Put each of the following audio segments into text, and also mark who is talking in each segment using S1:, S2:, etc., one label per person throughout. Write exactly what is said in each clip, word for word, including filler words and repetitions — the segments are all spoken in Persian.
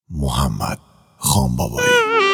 S1: محمد خانبابایی.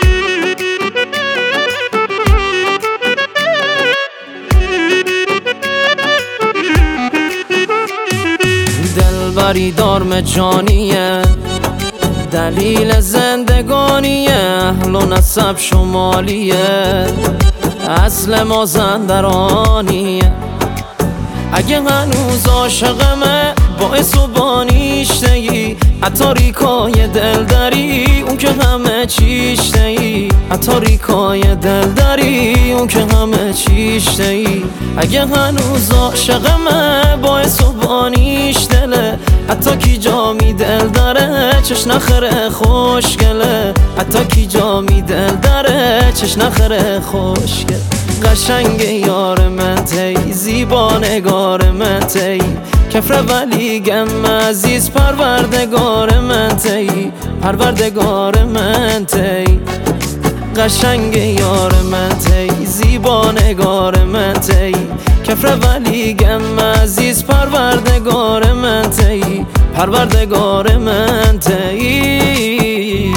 S2: دلبری دارم جانیه، دلیل زندگانیه، اهل و نسب شمالیه، اصل مازندرانیه. اگه هنوز عاشقمه باعث و بانیشتهی، اتاریکای دل داری اون که همه چیشتهی، اتاریکای دل داری اون که همه چیشتهی. اگه هنوز عاشقمه باعث و بانیشتله، حتی کی جامی دل داره چش نخره خوشگله، حتی کی جامی دل داره چش نخره خوشگله. قشنگ یار من تی، زیبا نگار من تی، کفر ولی گم عزیز پروردگار من تی، پروردگار من تی. قشنگ یار من تی، زیبا نگار من تی، کفر ولی گم عزیز پروردگار من تی، پروردگار من تی.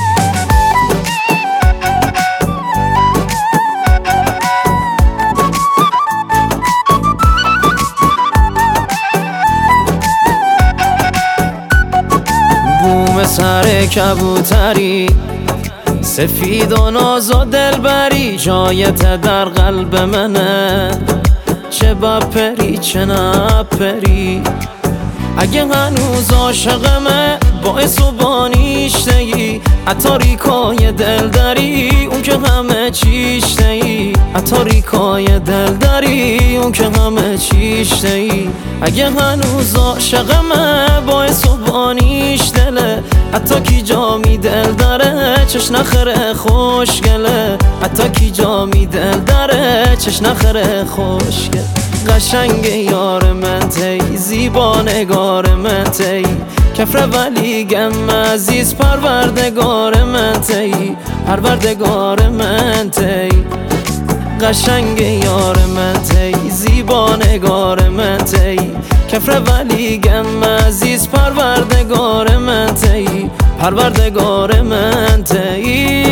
S2: بوم سر کبوتری، سفید و ناز و دلبری، جایت در قلب منه، چه بپری چه نپری. اگه هنوز عاشقمه باعث و بانیشتهی، اتاریکای دل داری اون که همه چیشتهی، اتاریکای دل داری اون که همه چیشتهی. اگه هنوز عاشقمه باعث و بانیشتله، حتی کی جامی دل داره چش نخره خوشگله، حتی کی جامی دل داره چش نخره خوشگله. قشنگ یار من تی، زیبا نگار من تی، کفر ولی گم عزیز پروردگار من تی، پروردگار من تی. قشنگ یار من تی، زیبا نگار من تی، کفر ولی گم عزیز پروردگار من تی، پروردگار من تی.